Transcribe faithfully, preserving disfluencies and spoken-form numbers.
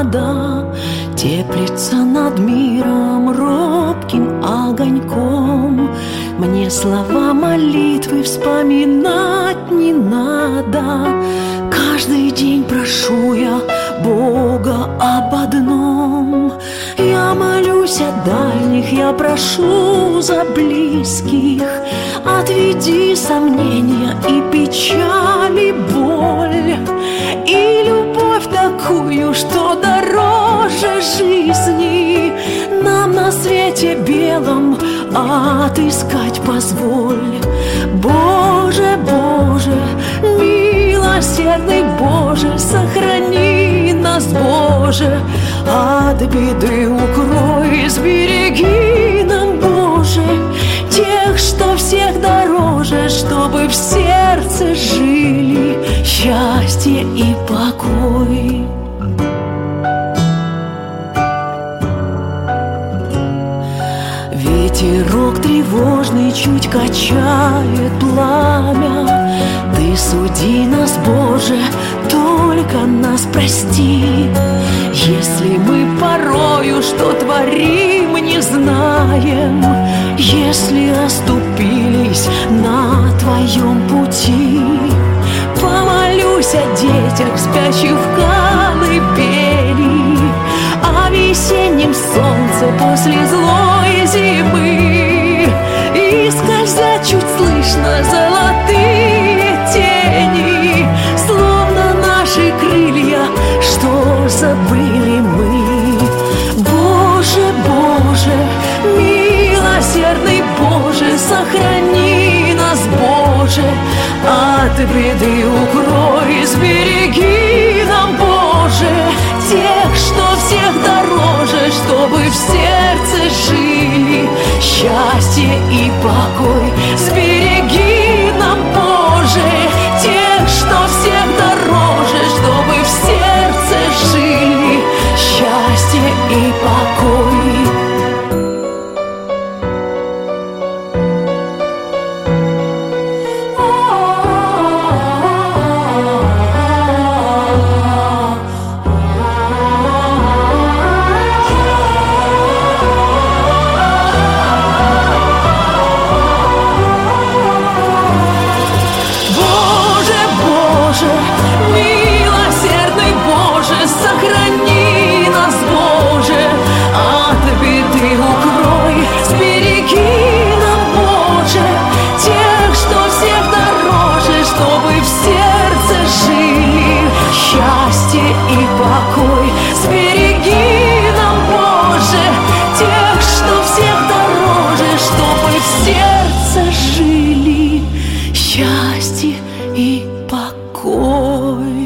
надо, теплится над миром робким огоньком. Мне слова молитвы вспоминать не надо. Каждый день прошу я Бога об одном. Я молюсь о дальних, я прошу за близких. Отведи сомнения и печали, боль, и любовь такую, что дороже жизни, нам на свете белом отыскать позволь. Боже, Боже, милосердный Боже, сохрани нас, Боже, от беды укрой, сбереги нам, Боже, тех, что всех дороже, чтобы в сердце жили счастье и покой. Ветерок тревожный чуть качает пламя. Ты суди нас, Боже, только нас прости. Если мы порою что творим, не знаем, если оступились на Твоем пути, помолюсь о детях, спящих в колыбели, о весеннем солнце после злой зимы, и скользя чуть слышно золотые тени, словно наши крылья, что забыли мы. Боже, Боже, милосердный Боже, сохрани нас, Боже, от беды укрой, сбереги нам, Боже, тех, что всех дороже, чтобы в сердце жили счастье и покой. Сбереги нам, Боже, тех, что всех дороже, чтобы в сердце жили счастье и покой. Сердце жили счастье и покой.